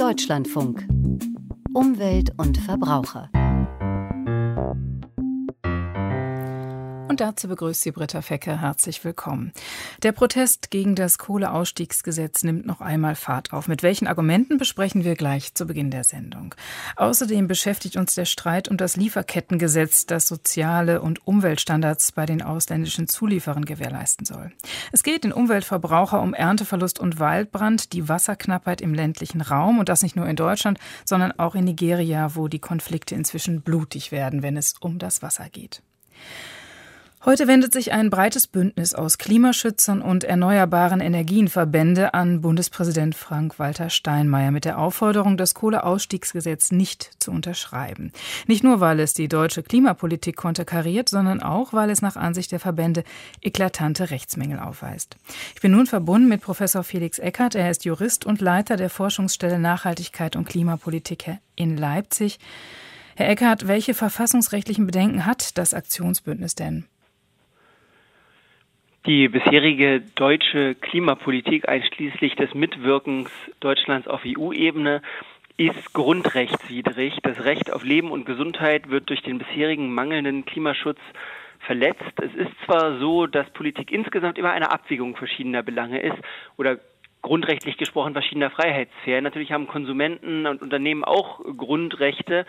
Deutschlandfunk. Umwelt und Verbraucher. Und dazu begrüßt Sie Britta Fecke. Herzlich willkommen. Der Protest gegen das Kohleausstiegsgesetz nimmt noch einmal Fahrt auf. Mit welchen Argumenten besprechen wir gleich zu Beginn der Sendung. Außerdem beschäftigt uns der Streit um das Lieferkettengesetz, das soziale und Umweltstandards bei den ausländischen Zulieferern gewährleisten soll. Es geht den Umweltverbraucher um Ernteverlust und Waldbrand, die Wasserknappheit im ländlichen Raum und das nicht nur in Deutschland, sondern auch in Nigeria, wo die Konflikte inzwischen blutig werden, wenn es um das Wasser geht. Heute wendet sich ein breites Bündnis aus Klimaschützern und erneuerbaren Energienverbände an Bundespräsident Frank-Walter Steinmeier mit der Aufforderung, das Kohleausstiegsgesetz nicht zu unterschreiben. Nicht nur, weil es die deutsche Klimapolitik konterkariert, sondern auch, weil es nach Ansicht der Verbände eklatante Rechtsmängel aufweist. Ich bin nun verbunden mit Professor Felix Eckert. Er ist Jurist und Leiter der Forschungsstelle Nachhaltigkeit und Klimapolitik in Leipzig. Herr Eckert, welche verfassungsrechtlichen Bedenken hat das Aktionsbündnis denn? Die bisherige deutsche Klimapolitik einschließlich des Mitwirkens Deutschlands auf EU-Ebene ist grundrechtswidrig. Das Recht auf Leben und Gesundheit wird durch den bisherigen mangelnden Klimaschutz verletzt. Es ist zwar so, dass Politik insgesamt immer eine Abwägung verschiedener Belange ist oder grundrechtlich gesprochen verschiedener Freiheitssphären. Natürlich haben Konsumenten und Unternehmen auch Grundrechte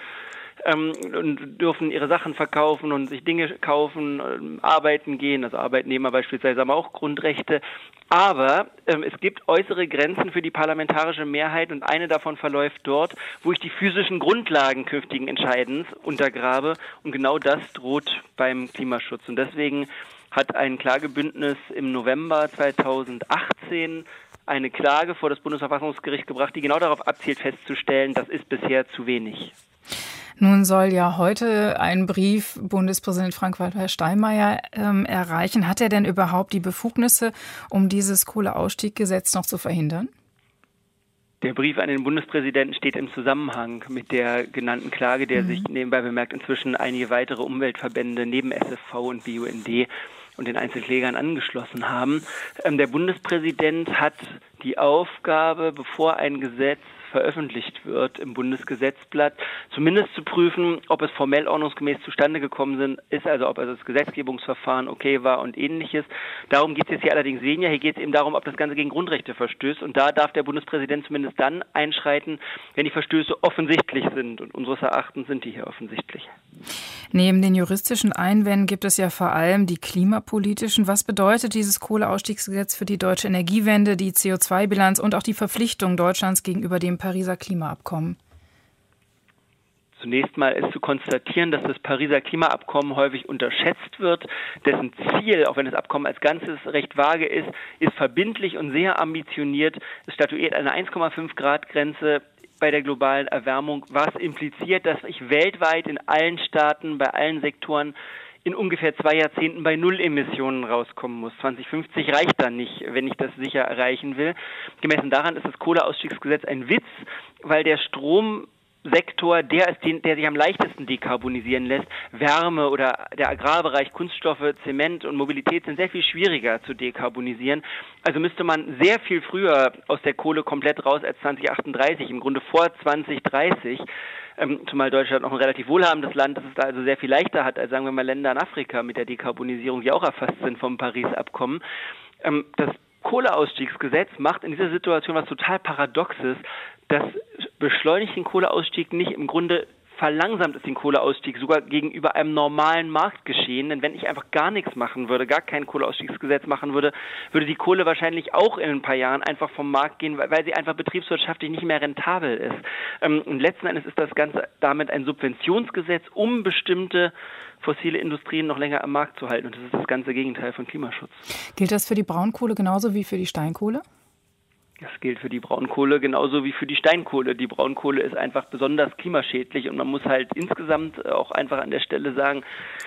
und dürfen ihre Sachen verkaufen und sich Dinge kaufen, arbeiten gehen. Also Arbeitnehmer beispielsweise haben auch Grundrechte. Aber es gibt äußere Grenzen für die parlamentarische Mehrheit und eine davon verläuft dort, wo ich die physischen Grundlagen künftigen Entscheidens untergrabe. Und genau das droht beim Klimaschutz. Und deswegen hat ein Klagebündnis im November 2018 eine Klage vor das Bundesverfassungsgericht gebracht, die genau darauf abzielt, festzustellen, das ist bisher zu wenig. Nun soll ja heute ein Brief Bundespräsident Frank-Walter Steinmeier erreichen. Hat er denn überhaupt die Befugnisse, um dieses Kohleausstiegsgesetz noch zu verhindern? Der Brief an den Bundespräsidenten steht im Zusammenhang mit der genannten Klage, der sich nebenbei bemerkt inzwischen einige weitere Umweltverbände neben SFV und BUND und den Einzelklägern angeschlossen haben. Der Bundespräsident hat die Aufgabe, bevor ein Gesetz veröffentlicht wird im Bundesgesetzblatt, zumindest zu prüfen, ob es formell ordnungsgemäß zustande gekommen ist, also ob das Gesetzgebungsverfahren okay war und ähnliches. Darum geht es jetzt hier allerdings weniger. Hier geht es eben darum, ob das Ganze gegen Grundrechte verstößt. Und da darf der Bundespräsident zumindest dann einschreiten, wenn die Verstöße offensichtlich sind. Und unseres Erachtens sind die hier offensichtlich. Neben den juristischen Einwänden gibt es ja vor allem die klimapolitischen. Was bedeutet dieses Kohleausstiegsgesetz für die deutsche Energiewende, die CO2-Bilanz und auch die Verpflichtung Deutschlands gegenüber dem Pariser Klimaabkommen? Zunächst mal ist zu konstatieren, dass das Pariser Klimaabkommen häufig unterschätzt wird. Dessen Ziel, auch wenn das Abkommen als Ganzes recht vage ist verbindlich und sehr ambitioniert. Es statuiert eine 1,5 Grad Grenze bei der globalen Erwärmung, was impliziert, dass ich weltweit in allen Staaten, bei allen Sektoren in ungefähr 2 Jahrzehnten bei Null Emissionen rauskommen muss. 2050 reicht dann nicht, wenn ich das sicher erreichen will. Gemessen daran ist das Kohleausstiegsgesetz ein Witz, weil der Stromsektor der ist, der sich am leichtesten dekarbonisieren lässt. Wärme oder der Agrarbereich, Kunststoffe, Zement und Mobilität sind sehr viel schwieriger zu dekarbonisieren. Also müsste man sehr viel früher aus der Kohle komplett raus als 2038, im Grunde vor 2030. Zumal Deutschland noch ein relativ wohlhabendes Land ist, es da also sehr viel leichter hat als, sagen wir mal, Länder in Afrika mit der Dekarbonisierung, die auch erfasst sind vom Paris-Abkommen. Das Kohleausstiegsgesetz macht in dieser Situation was total Paradoxes. Das beschleunigt den Kohleausstieg nicht, im Grunde verlangsamt es den Kohleausstieg sogar gegenüber einem normalen Marktgeschehen. Denn wenn ich einfach gar nichts machen würde, gar kein Kohleausstiegsgesetz machen würde, würde die Kohle wahrscheinlich auch in ein paar Jahren einfach vom Markt gehen, weil sie einfach betriebswirtschaftlich nicht mehr rentabel ist. Und letzten Endes ist das Ganze damit ein Subventionsgesetz, um bestimmte fossile Industrien noch länger am Markt zu halten. Und das ist das ganze Gegenteil von Klimaschutz. Gilt das für die Braunkohle genauso wie für die Steinkohle? Das gilt für die Braunkohle genauso wie für die Steinkohle. Die Braunkohle ist einfach besonders klimaschädlich und man muss halt insgesamt auch einfach an der Stelle sagen,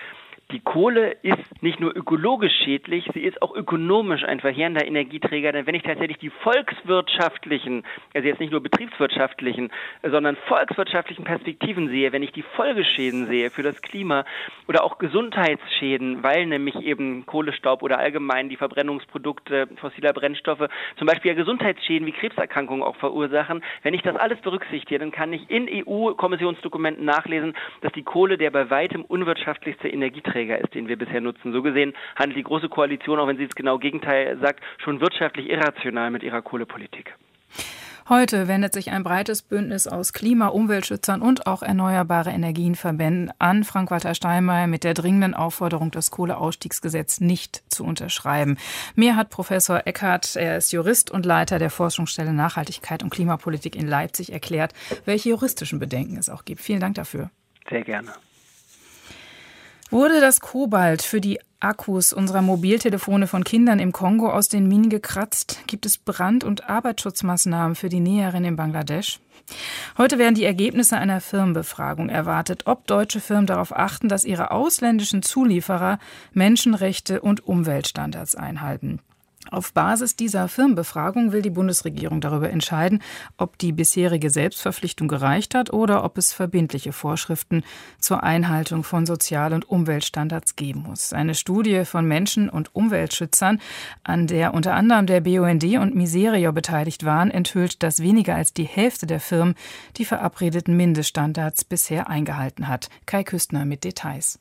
Die Kohle ist nicht nur ökologisch schädlich, sie ist auch ökonomisch ein verheerender Energieträger, denn wenn ich tatsächlich die volkswirtschaftlichen, also jetzt nicht nur betriebswirtschaftlichen, sondern volkswirtschaftlichen Perspektiven sehe, wenn ich die Folgeschäden sehe für das Klima oder auch Gesundheitsschäden, weil nämlich eben Kohlestaub oder allgemein die Verbrennungsprodukte fossiler Brennstoffe zum Beispiel ja Gesundheitsschäden wie Krebserkrankungen auch verursachen, wenn ich das alles berücksichtige, dann kann ich in EU-Kommissionsdokumenten nachlesen, dass die Kohle der bei weitem unwirtschaftlichste Energieträger ist, den wir bisher nutzen. So gesehen handelt die Große Koalition, auch wenn sie das genau Gegenteil sagt, schon wirtschaftlich irrational mit ihrer Kohlepolitik. Heute wendet sich ein breites Bündnis aus Klima-, Umweltschützern und auch erneuerbare Energienverbänden an Frank-Walter Steinmeier mit der dringenden Aufforderung, das Kohleausstiegsgesetz nicht zu unterschreiben. Mehr hat Professor Eckhardt, er ist Jurist und Leiter der Forschungsstelle Nachhaltigkeit und Klimapolitik in Leipzig, erklärt, welche juristischen Bedenken es auch gibt. Vielen Dank dafür. Sehr gerne. Wurde das Kobalt für die Akkus unserer Mobiltelefone von Kindern im Kongo aus den Minen gekratzt? Gibt es Brand- und Arbeitsschutzmaßnahmen für die Näherinnen in Bangladesch? Heute werden die Ergebnisse einer Firmenbefragung erwartet, ob deutsche Firmen darauf achten, dass ihre ausländischen Zulieferer Menschenrechte und Umweltstandards einhalten. Auf Basis dieser Firmenbefragung will die Bundesregierung darüber entscheiden, ob die bisherige Selbstverpflichtung gereicht hat oder ob es verbindliche Vorschriften zur Einhaltung von Sozial- und Umweltstandards geben muss. Eine Studie von Menschen- und Umweltschützern, an der unter anderem der BUND und Miserio beteiligt waren, enthüllt, dass weniger als die Hälfte der Firmen die verabredeten Mindeststandards bisher eingehalten hat. Kai Küstner mit Details.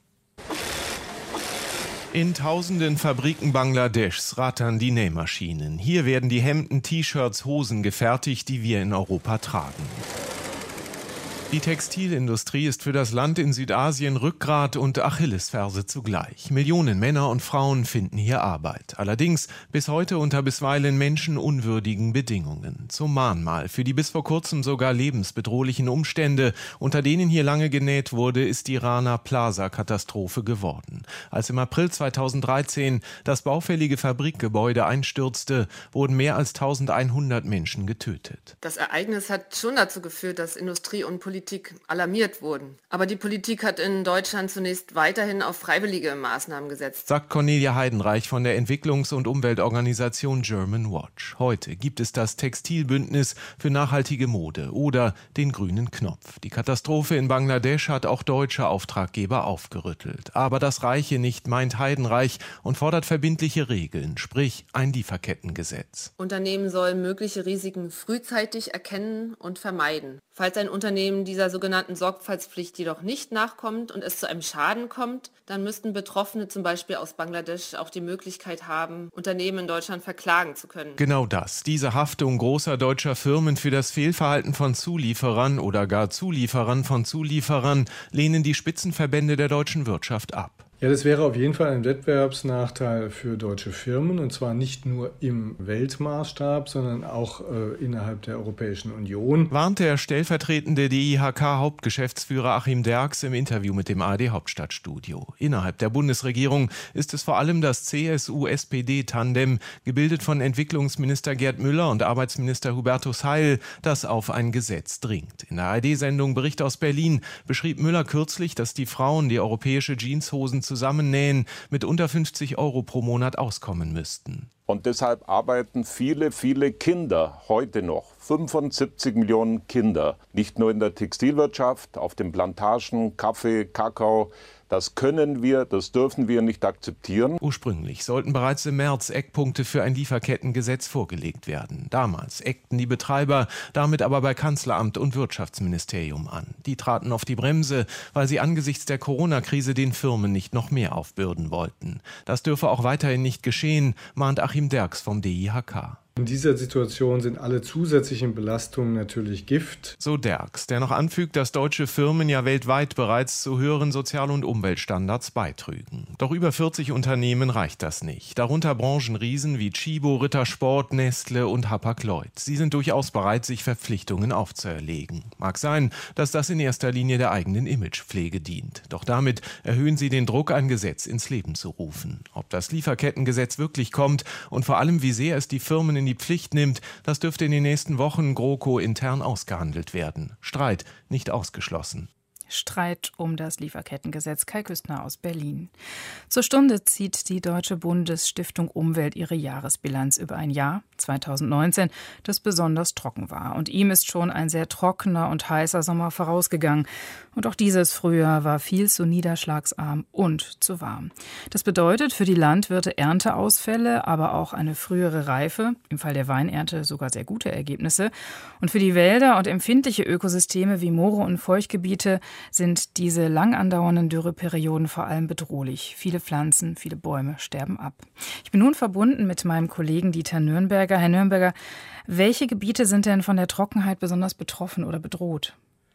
In tausenden Fabriken Bangladeschs rattern die Nähmaschinen. Hier werden die Hemden, T-Shirts, Hosen gefertigt, die wir in Europa tragen. Die Textilindustrie ist für das Land in Südasien Rückgrat und Achillesferse zugleich. Millionen Männer und Frauen finden hier Arbeit. Allerdings bis heute unter bisweilen menschenunwürdigen Bedingungen. Zum Mahnmal für die bis vor kurzem sogar lebensbedrohlichen Umstände, unter denen hier lange genäht wurde, ist die Rana Plaza-Katastrophe geworden. Als im April 2013 das baufällige Fabrikgebäude einstürzte, wurden mehr als 1100 Menschen getötet. Das Ereignis hat schon dazu geführt, dass Industrie und Politik alarmiert wurden. Aber die Politik hat in Deutschland zunächst weiterhin auf freiwillige Maßnahmen gesetzt, sagt Cornelia Heidenreich von der Entwicklungs- und Umweltorganisation German Watch. Heute gibt es das Textilbündnis für nachhaltige Mode oder den grünen Knopf. Die Katastrophe in Bangladesch hat auch deutsche Auftraggeber aufgerüttelt. Aber das reiche nicht, meint Heidenreich, und fordert verbindliche Regeln, sprich ein Lieferkettengesetz. Unternehmen sollen mögliche Risiken frühzeitig erkennen und vermeiden. Falls ein Unternehmen dieser sogenannten Sorgfaltspflicht jedoch nicht nachkommt und es zu einem Schaden kommt, dann müssten Betroffene zum Beispiel aus Bangladesch auch die Möglichkeit haben, Unternehmen in Deutschland verklagen zu können. Genau das, diese Haftung großer deutscher Firmen für das Fehlverhalten von Zulieferern oder gar Zulieferern von Zulieferern lehnen die Spitzenverbände der deutschen Wirtschaft ab. Ja, das wäre auf jeden Fall ein Wettbewerbsnachteil für deutsche Firmen, und zwar nicht nur im Weltmaßstab, sondern auch innerhalb der Europäischen Union. Warnt der stellvertretende DIHK-Hauptgeschäftsführer Achim Derks im Interview mit dem ARD-Hauptstadtstudio. Innerhalb der Bundesregierung ist es vor allem das CSU-SPD-Tandem, gebildet von Entwicklungsminister Gerd Müller und Arbeitsminister Hubertus Heil, das auf ein Gesetz dringt. In der ARD-Sendung Bericht aus Berlin beschrieb Müller kürzlich, dass die Frauen die europäische Jeanshosen zusammennähen, mit unter 50 € pro Monat auskommen müssten. Und deshalb arbeiten viele, viele Kinder heute noch, 75 Millionen Kinder, nicht nur in der Textilwirtschaft, auf den Plantagen, Kaffee, Kakao. Das können wir, das dürfen wir nicht akzeptieren. Ursprünglich sollten bereits im März Eckpunkte für ein Lieferkettengesetz vorgelegt werden. Damals eckten die Betreiber damit aber bei Kanzleramt und Wirtschaftsministerium an. Die traten auf die Bremse, weil sie angesichts der Corona-Krise den Firmen nicht noch mehr aufbürden wollten. Das dürfe auch weiterhin nicht geschehen, mahnt Achim Derks vom DIHK. In dieser Situation sind alle zusätzlichen Belastungen natürlich Gift. So Derks, der noch anfügt, dass deutsche Firmen ja weltweit bereits zu höheren Sozial- und Umweltstandards beitrügen. Doch über 40 Unternehmen reicht das nicht. Darunter Branchenriesen wie Tchibo, Rittersport, Nestle und Hapag-Lloyd. Sie sind durchaus bereit, sich Verpflichtungen aufzuerlegen. Mag sein, dass das in erster Linie der eigenen Imagepflege dient. Doch damit erhöhen sie den Druck, ein Gesetz ins Leben zu rufen. Ob das Lieferkettengesetz wirklich kommt und vor allem, wie sehr es die Firmen in die Pflicht nimmt, das dürfte in den nächsten Wochen GroKo intern ausgehandelt werden. Streit nicht ausgeschlossen. Streit um das Lieferkettengesetz. Kai Küstner aus Berlin. Zur Stunde zieht die Deutsche Bundesstiftung Umwelt ihre Jahresbilanz über ein Jahr, 2019, das besonders trocken war. Und ihm ist schon ein sehr trockener und heißer Sommer vorausgegangen. Und auch dieses Frühjahr war viel zu niederschlagsarm und zu warm. Das bedeutet für die Landwirte Ernteausfälle, aber auch eine frühere Reife, im Fall der Weinernte sogar sehr gute Ergebnisse. Und für die Wälder und empfindliche Ökosysteme wie Moore und Feuchtgebiete sind diese lang andauernden Dürreperioden vor allem bedrohlich. Viele Pflanzen, viele Bäume sterben ab. Ich bin nun verbunden mit meinem Kollegen Dieter Nürnberger. Herr Nürnberger, welche Gebiete sind denn von der Trockenheit besonders betroffen oder bedroht?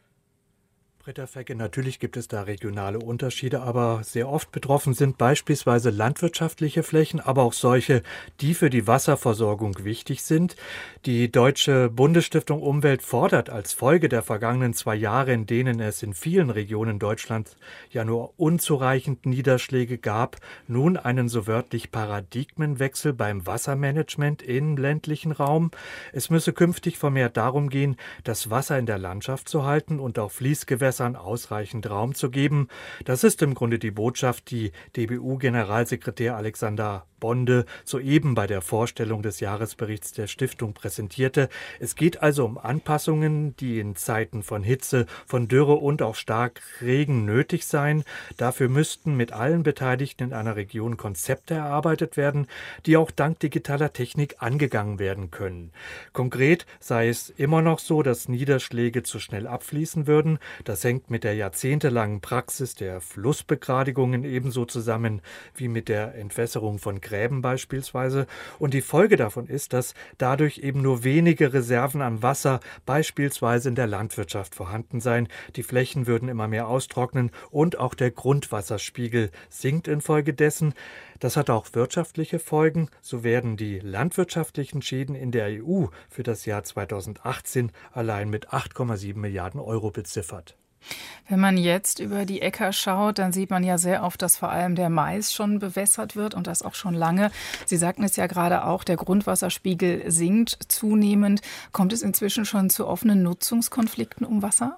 Britta Fecke, natürlich gibt es da regionale Unterschiede, aber sehr oft betroffen sind beispielsweise landwirtschaftliche Flächen, aber auch solche, die für die Wasserversorgung wichtig sind. Die Deutsche Bundesstiftung Umwelt fordert als Folge der vergangenen 2 Jahre, in denen es in vielen Regionen Deutschlands ja nur unzureichend Niederschläge gab, nun einen so wörtlich Paradigmenwechsel beim Wassermanagement im ländlichen Raum. Es müsse künftig vermehrt darum gehen, das Wasser in der Landschaft zu halten und auch Fließgewässern ausreichend Raum zu geben. Das ist im Grunde die Botschaft, die DBU-Generalsekretär Alexander Bonde soeben bei der Vorstellung des Jahresberichts der Stiftung präsentierte. Es geht also um Anpassungen, die in Zeiten von Hitze, von Dürre und auch Starkregen nötig seien. Dafür müssten mit allen Beteiligten in einer Region Konzepte erarbeitet werden, die auch dank digitaler Technik angegangen werden können. Konkret sei es immer noch so, dass Niederschläge zu schnell abfließen würden. Das hängt mit der jahrzehntelangen Praxis der Flussbegradigungen ebenso zusammen wie mit der Entwässerung von Gräben beispielsweise. Und die Folge davon ist, dass dadurch eben nur wenige Reserven an Wasser beispielsweise in der Landwirtschaft vorhanden seien. Die Flächen würden immer mehr austrocknen und auch der Grundwasserspiegel sinkt infolgedessen. Das hat auch wirtschaftliche Folgen. So werden die landwirtschaftlichen Schäden in der EU für das Jahr 2018 allein mit 8,7 Milliarden Euro beziffert. Wenn man jetzt über die Äcker schaut, dann sieht man ja sehr oft, dass vor allem der Mais schon bewässert wird und das auch schon lange. Sie sagten es ja gerade auch, der Grundwasserspiegel sinkt zunehmend. Kommt es inzwischen schon zu offenen Nutzungskonflikten um Wasser?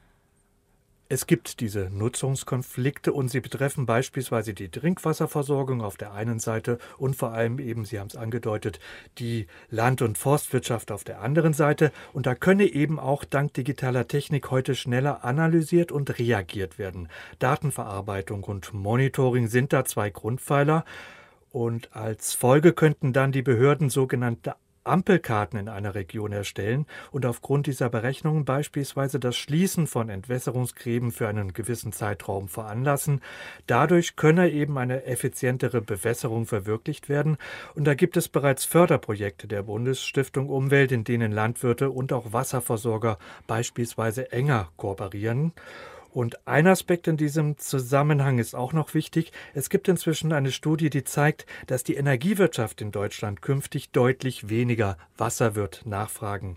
Es gibt diese Nutzungskonflikte und sie betreffen beispielsweise die Trinkwasserversorgung auf der einen Seite und vor allem eben, Sie haben es angedeutet, die Land- und Forstwirtschaft auf der anderen Seite. Und da könne eben auch dank digitaler Technik heute schneller analysiert und reagiert werden. Datenverarbeitung und Monitoring sind da 2 Grundpfeiler. Und als Folge könnten dann die Behörden sogenannte Ampelkarten in einer Region erstellen und aufgrund dieser Berechnungen beispielsweise das Schließen von Entwässerungsgräben für einen gewissen Zeitraum veranlassen. Dadurch könne eben eine effizientere Bewässerung verwirklicht werden. Und da gibt es bereits Förderprojekte der Bundesstiftung Umwelt, in denen Landwirte und auch Wasserversorger beispielsweise enger kooperieren. Und ein Aspekt in diesem Zusammenhang ist auch noch wichtig. Es gibt inzwischen eine Studie, die zeigt, dass die Energiewirtschaft in Deutschland künftig deutlich weniger Wasser nachfragen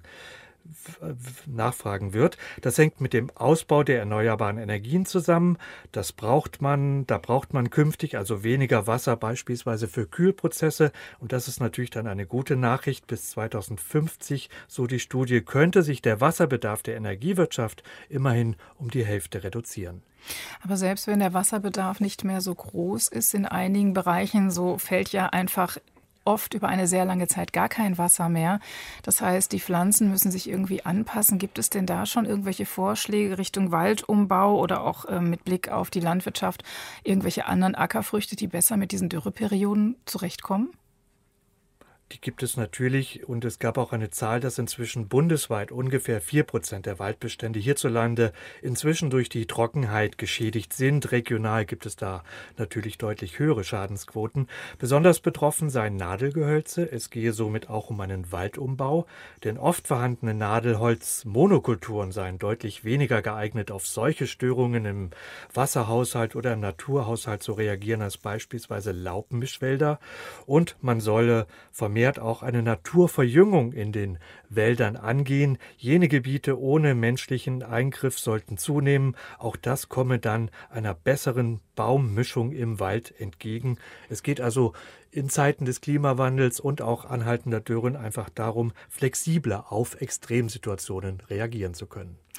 wird. Das hängt mit dem Ausbau der erneuerbaren Energien zusammen. Da braucht man künftig also weniger Wasser, beispielsweise für Kühlprozesse. Und das ist natürlich dann eine gute Nachricht. Bis 2050, so die Studie, könnte sich der Wasserbedarf der Energiewirtschaft immerhin um die Hälfte reduzieren. Aber selbst wenn der Wasserbedarf nicht mehr so groß ist in einigen Bereichen, so fällt ja einfach oft über eine sehr lange Zeit gar kein Wasser mehr. Das heißt, die Pflanzen müssen sich irgendwie anpassen. Gibt es denn da schon irgendwelche Vorschläge Richtung Waldumbau oder auch mit Blick auf die Landwirtschaft, irgendwelche anderen Ackerfrüchte, die besser mit diesen Dürreperioden zurechtkommen? Die gibt es natürlich und es gab auch eine Zahl, dass inzwischen bundesweit ungefähr 4% der Waldbestände hierzulande inzwischen durch die Trockenheit geschädigt sind. Regional gibt es da natürlich deutlich höhere Schadensquoten. Besonders betroffen seien Nadelgehölze. Es gehe somit auch um einen Waldumbau, denn oft vorhandene Nadelholzmonokulturen seien deutlich weniger geeignet, auf solche Störungen im Wasserhaushalt oder im Naturhaushalt zu reagieren als beispielsweise Laubmischwälder. Und man solle vermehrt auch eine Naturverjüngung in den Wäldern angehen. Jene Gebiete ohne menschlichen Eingriff sollten zunehmen. Auch das komme dann einer besseren Baummischung im Wald entgegen. Es geht also in Zeiten des Klimawandels und auch anhaltender Dürren einfach darum, flexibler auf Extremsituationen reagieren zu können.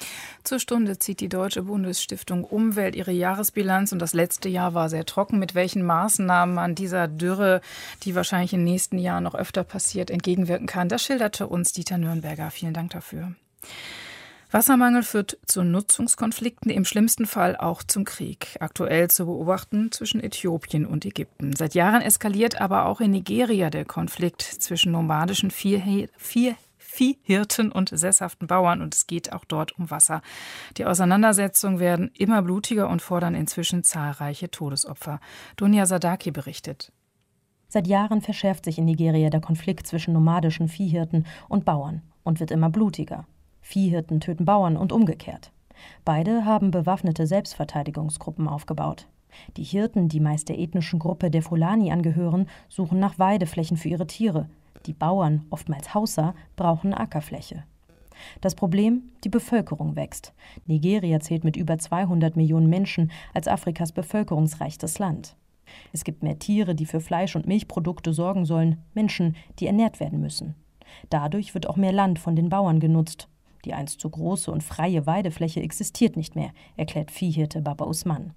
zur Stunde zieht die Deutsche Bundesstiftung Umwelt ihre Jahresbilanz und das letzte Jahr war sehr trocken. Mit welchen Maßnahmen man dieser Dürre, die wahrscheinlich in den nächsten Jahren noch öfter passiert, entgegenwirken kann, das schilderte uns Dieter Nürnberger. Vielen Dank dafür. Wassermangel führt zu Nutzungskonflikten, im schlimmsten Fall auch zum Krieg. Aktuell zu beobachten zwischen Äthiopien und Ägypten. Seit Jahren eskaliert aber auch in Nigeria der Konflikt zwischen nomadischen Viehhirten und sesshaften Bauern und es geht auch dort um Wasser. Die Auseinandersetzungen werden immer blutiger und fordern inzwischen zahlreiche Todesopfer. Dunya Sadaki berichtet. Seit Jahren verschärft sich in Nigeria der Konflikt zwischen nomadischen Viehhirten und Bauern und wird immer blutiger. Viehhirten töten Bauern und umgekehrt. Beide haben bewaffnete Selbstverteidigungsgruppen aufgebaut. Die Hirten, die meist der ethnischen Gruppe der Fulani angehören, suchen nach Weideflächen für ihre Tiere. Die Bauern, oftmals Hausa, brauchen Ackerfläche. Das Problem? Die Bevölkerung wächst. Nigeria zählt mit über 200 Millionen Menschen als Afrikas bevölkerungsreichstes Land. Es gibt mehr Tiere, die für Fleisch- und Milchprodukte sorgen sollen, Menschen, die ernährt werden müssen. Dadurch wird auch mehr Land von den Bauern genutzt. Die einst so große und freie Weidefläche existiert nicht mehr, erklärt Viehhirte Baba Usman.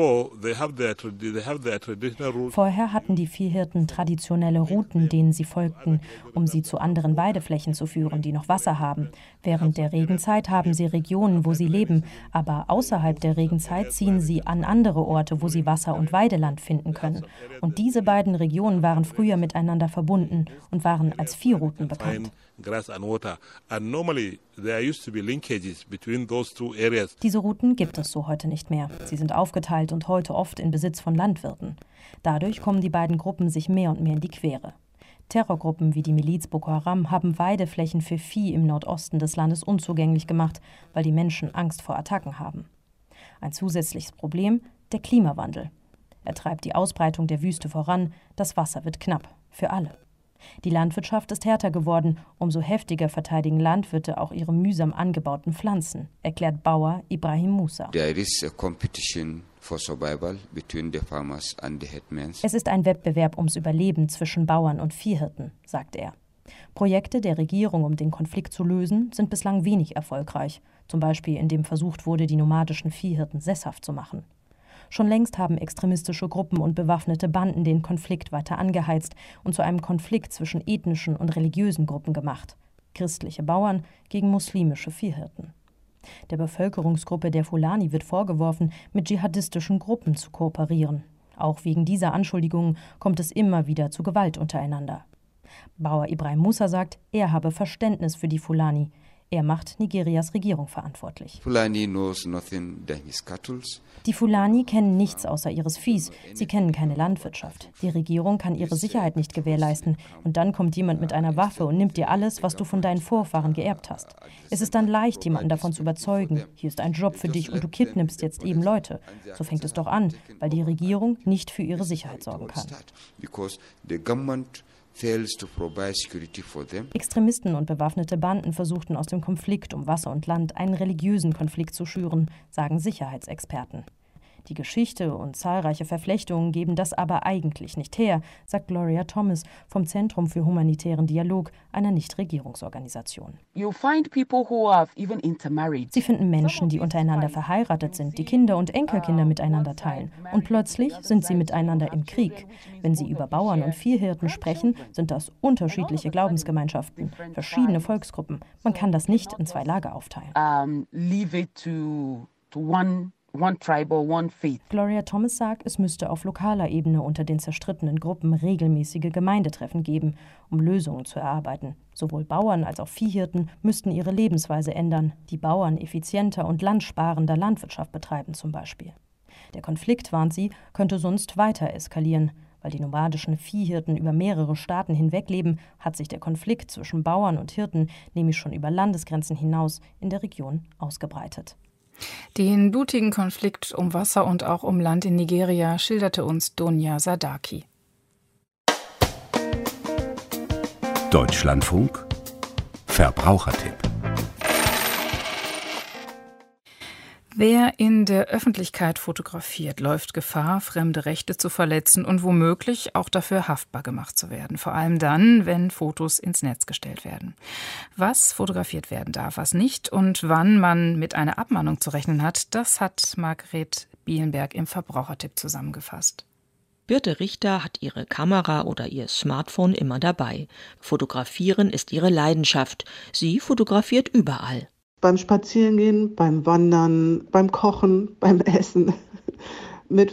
Vorher hatten die Viehhirten traditionelle Routen, denen sie folgten, um sie zu anderen Weideflächen zu führen, die noch Wasser haben. Während der Regenzeit haben sie Regionen, wo sie leben, aber außerhalb der Regenzeit ziehen sie an andere Orte, wo sie Wasser und Weideland finden können. Und diese beiden Regionen waren früher miteinander verbunden und waren als Viehrouten bekannt. Diese Routen gibt es so heute nicht mehr. Sie sind aufgeteilt und heute oft in Besitz von Landwirten. Dadurch kommen die beiden Gruppen sich mehr und mehr in die Quere. Terrorgruppen wie die Miliz Boko Haram haben Weideflächen für Vieh im Nordosten des Landes unzugänglich gemacht, weil die Menschen Angst vor Attacken haben. Ein zusätzliches Problem: der Klimawandel. Er treibt die Ausbreitung der Wüste voran, das Wasser wird knapp, für alle. Die Landwirtschaft ist härter geworden, umso heftiger verteidigen Landwirte auch ihre mühsam angebauten Pflanzen, erklärt Bauer Ibrahim Musa. Es ist ein Wettbewerb ums Überleben zwischen Bauern und Viehhirten, sagt er. Projekte der Regierung, um den Konflikt zu lösen, sind bislang wenig erfolgreich, zum Beispiel indem versucht wurde, die nomadischen Viehhirten sesshaft zu machen. Schon längst haben extremistische Gruppen und bewaffnete Banden den Konflikt weiter angeheizt und zu einem Konflikt zwischen ethnischen und religiösen Gruppen gemacht. Christliche Bauern gegen muslimische Viehhirten. Der Bevölkerungsgruppe der Fulani wird vorgeworfen, mit dschihadistischen Gruppen zu kooperieren. Auch wegen dieser Anschuldigungen kommt es immer wieder zu Gewalt untereinander. Bauer Ibrahim Musa sagt, er habe Verständnis für die Fulani. Er macht Nigerias Regierung verantwortlich. Die Fulani kennen nichts außer ihres Viehs. Sie kennen keine Landwirtschaft. Die Regierung kann ihre Sicherheit nicht gewährleisten. Und dann kommt jemand mit einer Waffe und nimmt dir alles, was du von deinen Vorfahren geerbt hast. Es ist dann leicht, jemanden davon zu überzeugen. Hier ist ein Job für dich und du kidnappst jetzt eben Leute. So fängt es doch an, weil die Regierung nicht für ihre Sicherheit sorgen kann. Extremisten und bewaffnete Banden versuchten aus dem Konflikt um Wasser und Land einen religiösen Konflikt zu schüren, sagen Sicherheitsexperten. Die Geschichte und zahlreiche Verflechtungen geben das aber eigentlich nicht her, sagt Gloria Thomas vom Zentrum für humanitären Dialog, einer Nichtregierungsorganisation. Sie finden Menschen, die untereinander verheiratet sind, die Kinder und Enkelkinder miteinander teilen. Und plötzlich sind sie miteinander im Krieg. Wenn sie über Bauern und Viehhirten sprechen, sind das unterschiedliche Glaubensgemeinschaften, verschiedene Volksgruppen. Man kann das nicht in zwei Lager aufteilen. One tribe or one faith. Gloria Thomas sagt, es müsste auf lokaler Ebene unter den zerstrittenen Gruppen regelmäßige Gemeindetreffen geben, um Lösungen zu erarbeiten. Sowohl Bauern als auch Viehhirten müssten ihre Lebensweise ändern, die Bauern effizienter und landsparender Landwirtschaft betreiben zum Beispiel. Der Konflikt, warnt sie, könnte sonst weiter eskalieren. Weil die nomadischen Viehhirten über mehrere Staaten hinweg leben, hat sich der Konflikt zwischen Bauern und Hirten nämlich schon über Landesgrenzen hinaus in der Region ausgebreitet. Den blutigen Konflikt um Wasser und auch um Land in Nigeria schilderte uns Dunya Sadaki. Deutschlandfunk Verbrauchertipp. Wer in der Öffentlichkeit fotografiert, läuft Gefahr, fremde Rechte zu verletzen und womöglich auch dafür haftbar gemacht zu werden. Vor allem dann, wenn Fotos ins Netz gestellt werden. Was fotografiert werden darf, was nicht und wann man mit einer Abmahnung zu rechnen hat, das hat Margret Bielenberg im Verbrauchertipp zusammengefasst. Birte Richter hat ihre Kamera oder ihr Smartphone immer dabei. Fotografieren ist ihre Leidenschaft. Sie fotografiert überall. Beim Spazierengehen, beim Wandern, beim Kochen, beim Essen, mit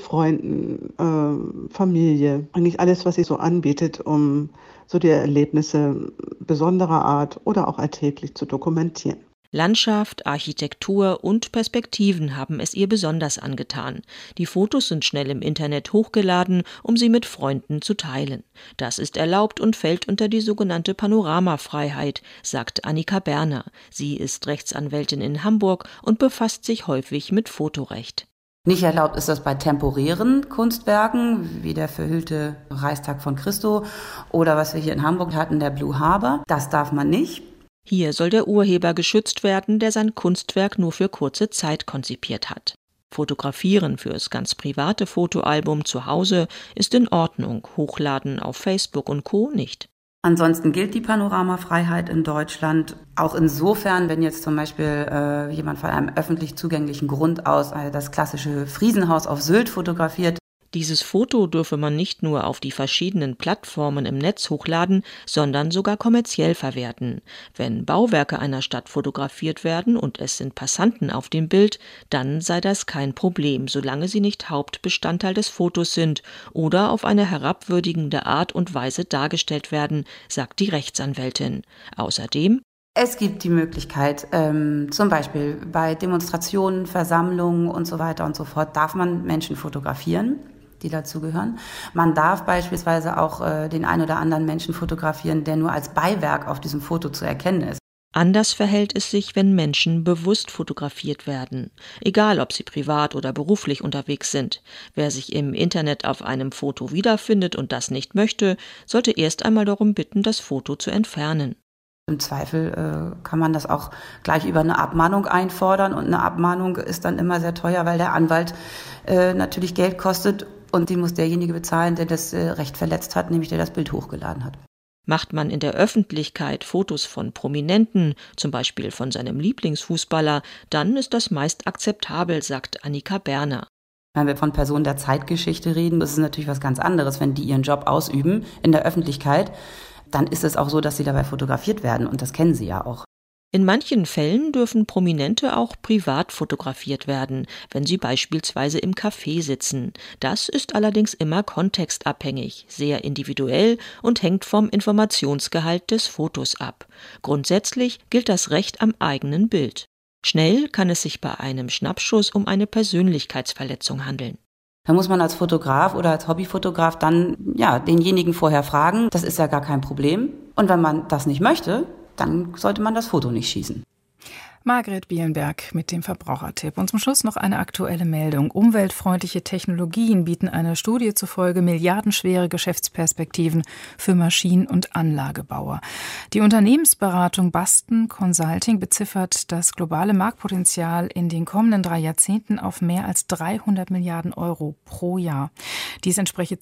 Freunden, Familie. Eigentlich alles, was sich so anbietet, um so die Erlebnisse besonderer Art oder auch alltäglich zu dokumentieren. Landschaft, Architektur und Perspektiven haben es ihr besonders angetan. Die Fotos sind schnell im Internet hochgeladen, um sie mit Freunden zu teilen. Das ist erlaubt und fällt unter die sogenannte Panoramafreiheit, sagt Annika Berner. Sie ist Rechtsanwältin in Hamburg und befasst sich häufig mit Fotorecht. Nicht erlaubt ist das bei temporären Kunstwerken, wie der verhüllte Reichstag von Christo oder was wir hier in Hamburg hatten, der Blue Harbor. Das darf man nicht. Hier soll der Urheber geschützt werden, der sein Kunstwerk nur für kurze Zeit konzipiert hat. Fotografieren fürs ganz private Fotoalbum zu Hause ist in Ordnung, hochladen auf Facebook und Co. nicht. Ansonsten gilt die Panoramafreiheit in Deutschland auch insofern, wenn jetzt zum Beispiel jemand von einem öffentlich zugänglichen Grund aus das klassische Friesenhaus auf Sylt fotografiert. Dieses Foto dürfe man nicht nur auf die verschiedenen Plattformen im Netz hochladen, sondern sogar kommerziell verwerten. Wenn Bauwerke einer Stadt fotografiert werden und es sind Passanten auf dem Bild, dann sei das kein Problem, solange sie nicht Hauptbestandteil des Fotos sind oder auf eine herabwürdigende Art und Weise dargestellt werden, sagt die Rechtsanwältin. Außerdem: Es gibt die Möglichkeit, zum Beispiel bei Demonstrationen, Versammlungen und so weiter und so fort, darf man Menschen fotografieren, die dazugehören. Man darf beispielsweise auch den ein oder anderen Menschen fotografieren, der nur als Beiwerk auf diesem Foto zu erkennen ist. Anders verhält es sich, wenn Menschen bewusst fotografiert werden. Egal, ob sie privat oder beruflich unterwegs sind. Wer sich im Internet auf einem Foto wiederfindet und das nicht möchte, sollte erst einmal darum bitten, das Foto zu entfernen. Im Zweifel kann man das auch gleich über eine Abmahnung einfordern und eine Abmahnung ist dann immer sehr teuer, weil der Anwalt natürlich Geld kostet und die muss derjenige bezahlen, der das Recht verletzt hat, nämlich der das Bild hochgeladen hat. Macht man in der Öffentlichkeit Fotos von Prominenten, zum Beispiel von seinem Lieblingsfußballer, dann ist das meist akzeptabel, sagt Annika Berner. Wenn wir von Personen der Zeitgeschichte reden, ist es natürlich was ganz anderes, wenn die ihren Job ausüben in der Öffentlichkeit. Dann ist es auch so, dass sie dabei fotografiert werden und das kennen sie ja auch. In manchen Fällen dürfen Prominente auch privat fotografiert werden, wenn sie beispielsweise im Café sitzen. Das ist allerdings immer kontextabhängig, sehr individuell und hängt vom Informationsgehalt des Fotos ab. Grundsätzlich gilt das Recht am eigenen Bild. Schnell kann es sich bei einem Schnappschuss um eine Persönlichkeitsverletzung handeln. Da muss man als Fotograf oder als Hobbyfotograf dann denjenigen vorher fragen. Das ist ja gar kein Problem. Und wenn man das nicht möchte, dann sollte man das Foto nicht schießen. Margret Bielenberg mit dem Verbrauchertipp. Und zum Schluss noch eine aktuelle Meldung. Umweltfreundliche Technologien bieten einer Studie zufolge milliardenschwere Geschäftsperspektiven für Maschinen- und Anlagebauer. Die Unternehmensberatung Boston Consulting beziffert das globale Marktpotenzial in den kommenden 3 Jahrzehnten auf mehr als 300 Milliarden Euro pro Jahr. Dies entspreche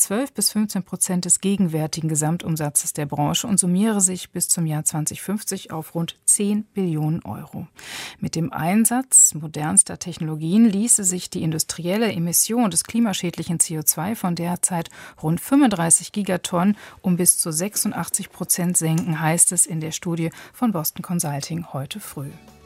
12-15% des gegenwärtigen Gesamtumsatzes der Branche und summiere sich bis zum Jahr 2050 auf rund 10 Billionen Euro. Mit dem Einsatz modernster Technologien ließe sich die industrielle Emission des klimaschädlichen CO2 von derzeit rund 35 Gigatonnen um bis zu 86% senken, heißt es in der Studie von Boston Consulting heute früh.